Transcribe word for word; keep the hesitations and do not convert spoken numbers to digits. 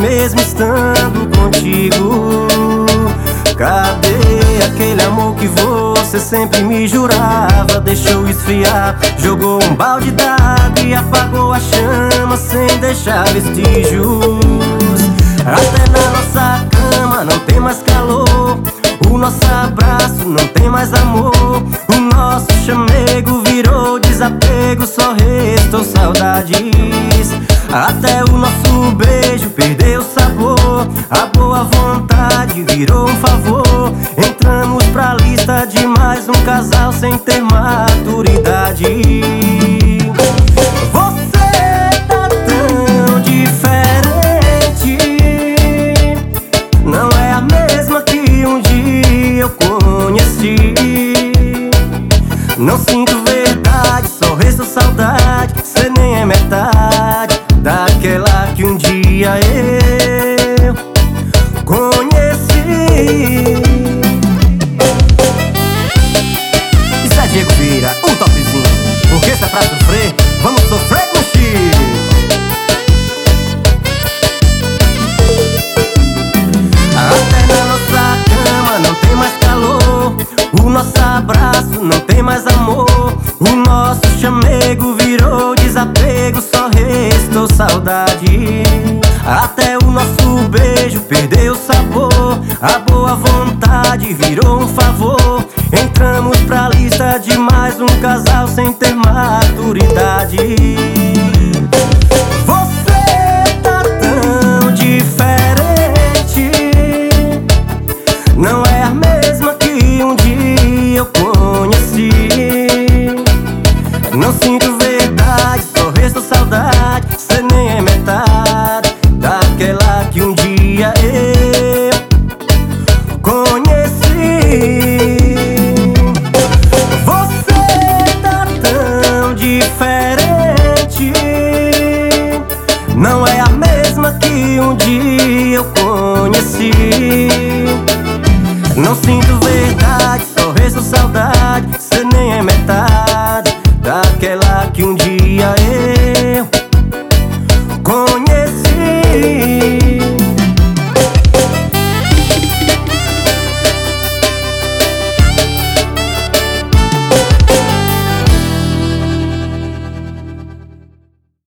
mesmo estando contigo? Cadê aquele amor que você sempre me jurava? Deixou esfriar, jogou um balde d'água e apagou a chama sem deixar vestígios. Até na nossa cama não tem mais calor, o nosso abraço não tem mais amor, o nosso chamego virou desapego, só restou saudades. Até o nosso beijo perdeu o sabor, a boa vontade virou um favor. Entramos pra lista de mais um casal sem ter maturidade. Você tá tão diferente, não é a mesma que um dia eu conheci. Não sinto verdade, só resta saudade, cê nem é metade daquela que um dia eu conheci. Isso é Diego Vira, um topzinho. Porque se é pra sofrer, vamos sofrer com Chico. Até na nossa cama não tem mais calor, o nosso abraço não tem mais amor, o nosso chamego virou desapego, só restou saudade. Até o nosso beijo perdeu o sabor, a boa vontade virou um favor. Entramos pra lista de mais um casal sem ter maturidade.